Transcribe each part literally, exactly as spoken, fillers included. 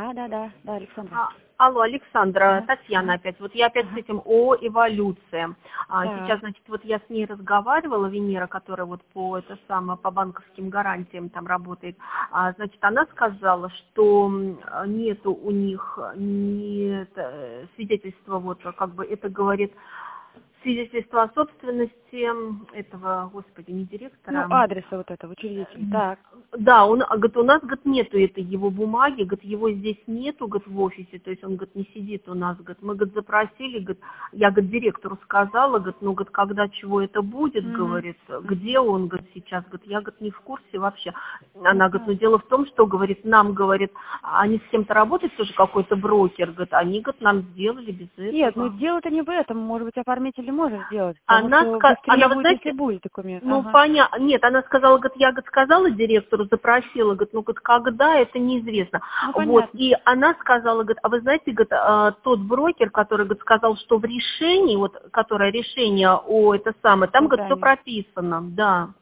Да, да, да, да, Александра. А, алло, Александра, Ага, Татьяна ага, опять. Вот я опять с ага. этим о эволюции. А, Так. сейчас, значит, вот я с ней разговаривала, Венера, которая вот по это самое по банковским гарантиям там работает. А, значит, она сказала, что м, нету у них ни это, свидетельства, вот как бы это говорит свидетельство о собственности этого, господи, не Ну, директора. адреса вот этого учредителя. Так. Да, он, а, говорит, у нас, говорит, нету этой его бумаги, говорит, его здесь нету, говорит, в офисе, то есть он, говорит, не сидит у нас, говорит, мы, говорит, запросили, говорит, я, говорит, директору сказала, говорит, ну, говорит, когда чего это будет, Угу. говорит, Угу. где он, говорит, сейчас, говорит, я, говорит, не в курсе вообще. Ну, Она, говорит, ну, понятно. дело в том, что, говорит, нам, говорит, они с кем-то работают, тоже какой-то брокер, говорит, они, говорит, нам сделали без Нет, ну этого. дело-то не в этом. Может быть, оформитель может сделать, потому Она, что ска- быстрее она, вы будет, если знаете, будет документ. ну, Ага. понятно. Нет, она сказала, говорит, я, говорит, сказала директору, запросила, говорит, ну, говорит, когда, это неизвестно. Ну, Вот, понятно. и она сказала, говорит, а вы знаете, говорит, а, тот брокер, который, говорит, сказал, что в решении, вот, которое решение о это самое, там, говорит, все Создание. прописано, да.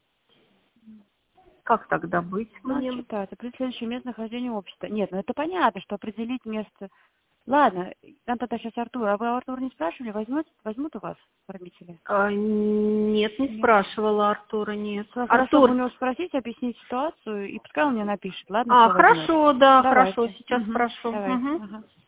Как тогда быть Надо мне? читать. Определить следующее место нахождения общества. Нет, ну это понятно, что определить место. Ладно, там тогда сейчас Артур. А вы Артур не спрашивали, возьмут, возьмут у вас оформители? А, нет, не Нет. спрашивала Артура, нет. Хорошо бы у Артур, него спросить, объяснить ситуацию, и пускай он мне напишет, ладно, а, что возьмет. хорошо, да, хорошо, Давайте. сейчас Угу. спрошу. Давайте. Мгм. Ага.